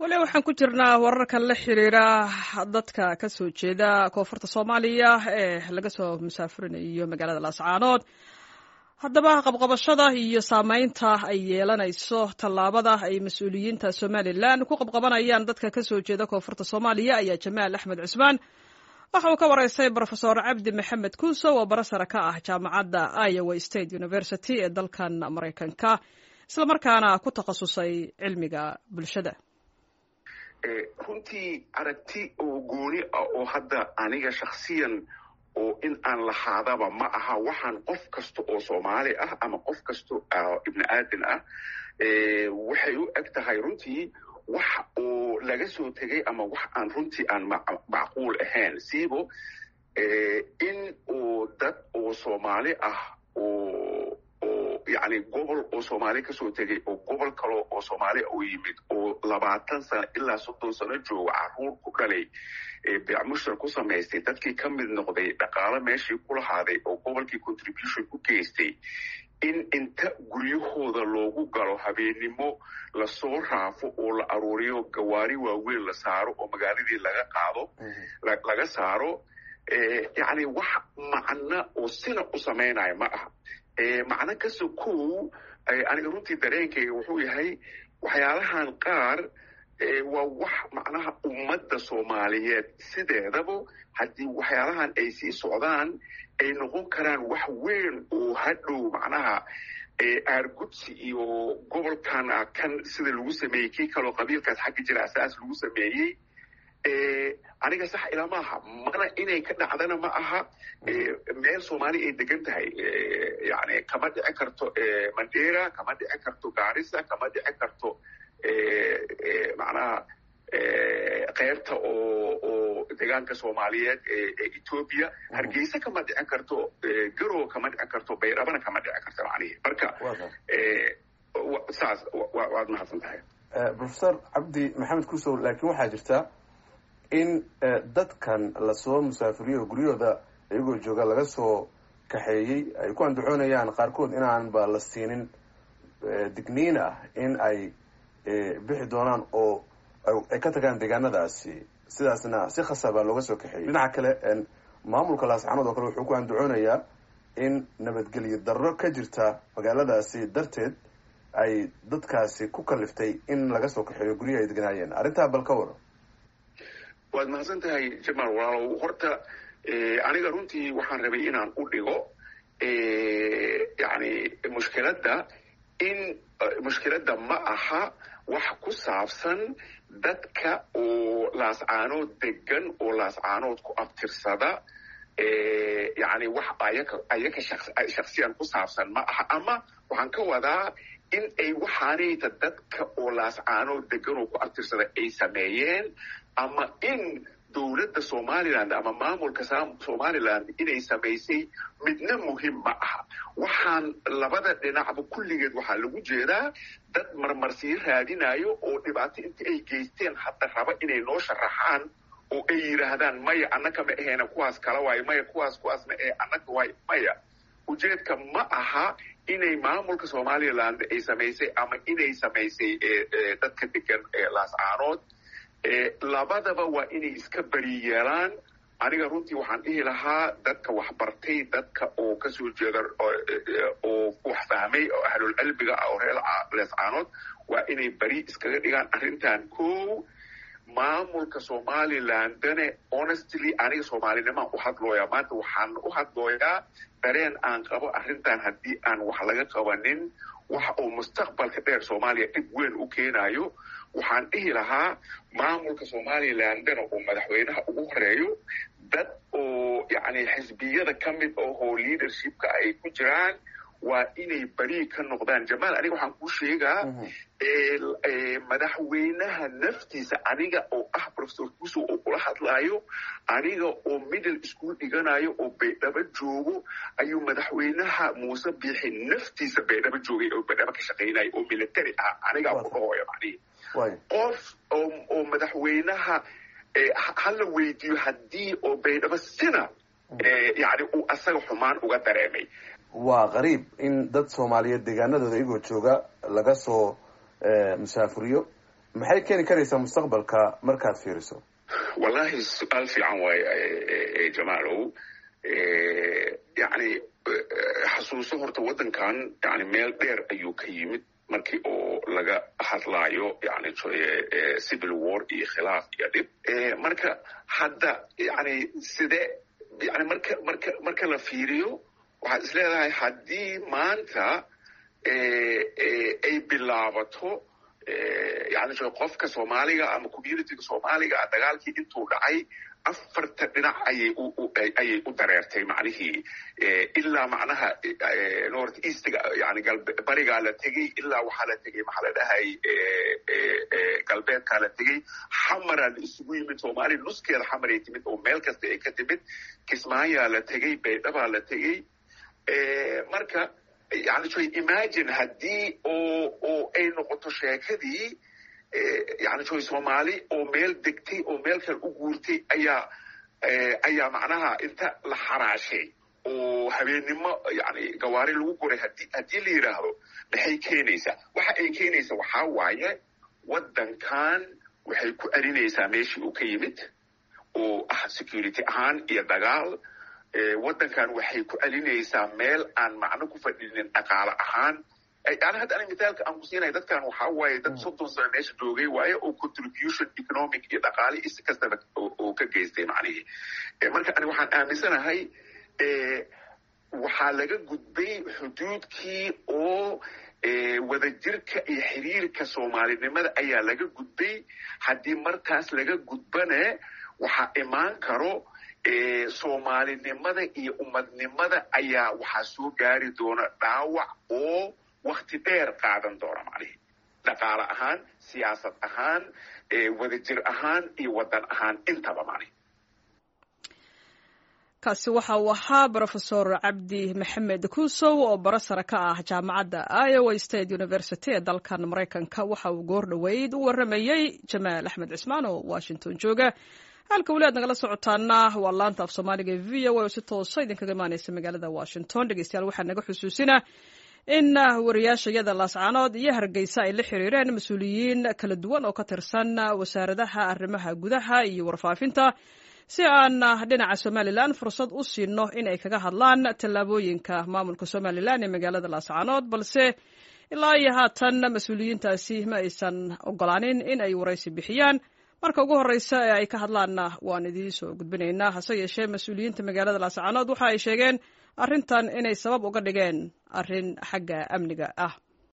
wali waxaan ku jirnaa wararka la xiriira dadka ka soo jeeda koonfurta Soomaaliya ee laga soo musaafirinayo magaalada Laascaanood. haddaba qabqabashada iyo saameynta ay yeelanayso tallaabada ay mas'uuliyiinta Somaliland ku qabqabanayaan dadka ka soo jeeda koonfurta Soomaaliya ayaa Jamaal Axmed Cusmaan waxa uu ka waraystay Professor Cabdi Maxamed Kuuso oo barasara ka ah jaamacadda Iowa State University ee dalkan Mareykanka isla markaana ku takhasusay cilmiga bulshada. runtii aragti oo gooni ah oo hadda aniga shakhsiyan oo in aan lahaadaba ma aha waxaan qof kasta oo Soomaali ah ama qof kasta oo ibn aadan ah waxay u eg tahay runtii wax oo laga soo tegay ama wax aan runtii aan macquul ahayn siibo in uu dad oo Soomaali ah oo يعني gobol oo Soomaali ka soo tegay oo gobol kale oo Soomaali oo yimid oo 20 sano ilaa 30 sano jooga caruur ku dhalay beemushar ku sameystay dadkii ka mid noqday dhaqaale meeshii ku lahaaday oo gobolkii contribution ku geystay in inta guryahooda loogu galo habeenimo la soo raafo oo la aruuriyo gawaari waaweyn la saaro oo magaaladii laga qaado laga saaro يعني wax macna oo sina u sameynaya ma aha macna ka soo koow aniga runtii dareenkayga wuxuu yahay waxyaalahan qaar waa wax macnaha ummadda Soomaaliyeed sideedaba haddii waxyaalahan ay sii socdaan ay noqon karaan wax weyn oo hadhow macnaha aargudsi iyo gobolkan kan sida lagu sameeyey kii kaloo qabiilkaas xagga jira asaas lagu sameeyey aniga sax ila maaha mana inay ka dhacdana ma aha meel Soomaali ay degan tahay yani kama dhici karto Mandera kama dhici karto Garissa kama dhici karto macnaha qaybta oo deegaanka Soomaaliyeed ee Ethiopia Hargeysa kama dhici karto Garowe kama dhici karto Baydhabo kama dhici karto macnaheedu marka saas waad mahadsantahay Professor Cabdi Maxamed Kuuso laakiin waxaa jirta in dadkan la soo musaafiriyo guryooda iyagoo jooga laga soo kaxeeyay ay ku andacoonayaan qaarkood inaan ba la siinin digniin ah in ay bixi doonaan oo ay ka tagaan deegaanadaasi sidaasna si khasab ah looga soo kaxeeyay dhinaca kale maamulka Laascaanood oo kale wuxuu ku andacoonayaa in nabadgelyo darro ka jirta magaaladaasi darteed ay dadkaasi ku kaliftay in laga soo kaxeeyo guryaha ay deganaayeen arrintaa bal ka waro waad mahadsantahay Jamaal walaalow horta aniga runtii waxaan rabay inaan u dhigo yani mushkiladda ma aha wax ku saabsan dadka oo Laascaanood degan oo Laascaanood ku abtirsada yani wax ayaka shakhsiyan ku saabsan ma aha ama waxaan ka wadaa in ay waxaanayta dadka oo Laascaanood degan oo ku abtirsada ay sameeyeen ama in dawladda Somaliland ama maamulka Somaliland inay sameysay midna muhiim ma aha waxaan labada dhinacba kulligeed waxaa lagu jeedaa dad marmarsiin raadinayo oo dhibaato inta ay geysteen hadda raba inay noo sharaxaan oo ay yiraahdaan maya annaka ma aheena kuwaas kala waayo maya kuwaasna ee annaka waayo maya ujeedka ma aha inay maamulka Somaliland ay sameysay ama inay sameysay dadka degan Laascaanood labadaba waa inay iska bari yeelaan aniga runtii waxaan dhihi lahaa dadka wax bartay dadka oo ka soo jeeda oo wax fahmay oo ahlul cilmiga oo reer Laascaanood waa inay bari iskaga dhigaan arrintan koow maamulka Somaliland honestly aniga Soomaalinimo u hadlooyaa maanta waxaan u hadlooyaa dareen aan qabo arrintan haddii aan wax laga qabanin wax oo mustaqbalka dheer Soomaaliya dib weyn u keenayo waxaan dhihi lahaa maamulka Somaliland oo madaxweynaha ugu horeeyo dad oo yani xisbiyada ka mid oo leadershipka ay ku jiraan waa inay bari ka noqdaan Jamaal aniga waxaan ku sheegaa madaxweynaha naftiisa aniga oo ah Professor Kuuso oo kula hadlaayo aniga oo middle school dhiganayo oo Baydhabo joogo ayuu madaxweynaha Muuse Biixi naftiisa Baydhabo joogay oo Baydhabo ka shaqeynay oo military ah aniga ku hooyo macni qof oo madaxweynaha hala weydiyo haddii oo Baydhabo sina yani uu asaga xumaan uga dareemay waa qariib in dad Soomaaliyeed deegaanadooda iyagoo jooga laga soo musaafiriyo maxay keeni karaysaa mustaqbalka markaad fiiriso? wallahi su-aal fiican waaye jamaalow. yani xasuuso horta waddankan yani meel dheer ayuu ka yimid markii oo laga hadlaayo yani civil war iyo khilaaf iyo dhib. marka hadda yani sidee yani marka la fiiriyo waxaad isleedahay haddii maanta ay bilaabato yani qofka soomaaliga ama communityga soomaaliga dagaalkii intuu dhacay afarta dhinac ayay u dareertay macnihii ilaa macnaha north eastga yani barigaa la tegey ilaa waxaa la tegey maxaa la dhahay galbeedkaa la tegey. xamaraa la isugu yimid soomaaliya nuskeeda xamaray timid oo meel kasta ay ka timid. kismaayaa la tegey, baydhabaa la tegey. marka yani imagine haddii oo ay noqoto sheekadii yani soomaali oo meel degtay oo meel kale u guurtay ayaa macnaha inta la xaraashay oo habeennimo yani gawaari lagu guray haddii la yidhaahdo maxay keenaysaa? waxa ay keenaysaa waxaa waaye waddankan waxay ku celinaysaa meeshii uu ka yimid oo ah security ahaan iyo dagaal. waddankan waxay ku celinaysaa meel aan macno ku fadhinin dhaqaale ahaan. yani hadda ani mithaalka aan ku siinaya dadkan waxaa waaye dad 30 sano meesha joogay waaye oo contribution economic iyo dhaqaale is kastaba oo ka geystay macnihii. marka ani waxaan aaminsanahay waxaa laga gudbay xuduudkii oo wadajirka iyo xiriirka soomaalinimada ayaa laga gudbay. haddii markaas laga gudbane waxaa imaan karo soomaalinimada iyo ummadnimada ayaa waxaa soo gaari doona dhaawac oo wakti dheer qaadan doona macnihii dhaqaale ahaan, siyaasad ahaan, wadajir ahaan iyo waddan ahaan intaba macnihi. kaasi waxa uu ahaa brofesor cabdi maxamed kuusow oo baro sare ka ah jaamacadda Iowa State University ee dalkan Maraykanka. waxa uu goor dhoweyd u waramayey Jamaal Axmed Cismaan oo Washington jooga. halka weli aad nagala socotaana waa laanta af Soomaaliga ee VOA oo si toosa idinkaga imaanaysa magaalada Washington. dhegeystayaal waxaa naga xusuusinaa in wariyaashayada Laascaanood iyo Hargeysa ay la xiriireen mas'uuliyiin kala duwan oo ka tirsan wasaaradaha arrimaha gudaha iyo warfaafinta si aan dhinaca Somaliland fursad u siino in ay kaga hadlaan tallaabooyinka maamulka Somaliland ee magaalada Laascaanood, balse ilaa iyo haatan mas'uuliyiintaasi ma aysan ogolaanin in ay waraysi bixiyaan. marka ugu horeysa ee ay ka hadlaanna waan idiin soo gudbinaynaa. hase yeeshee mas'uuliyiinta magaalada Laascaanood waxa ay sheegeen arrintan inay sabab uga dhigeen arrin xagga amniga ah.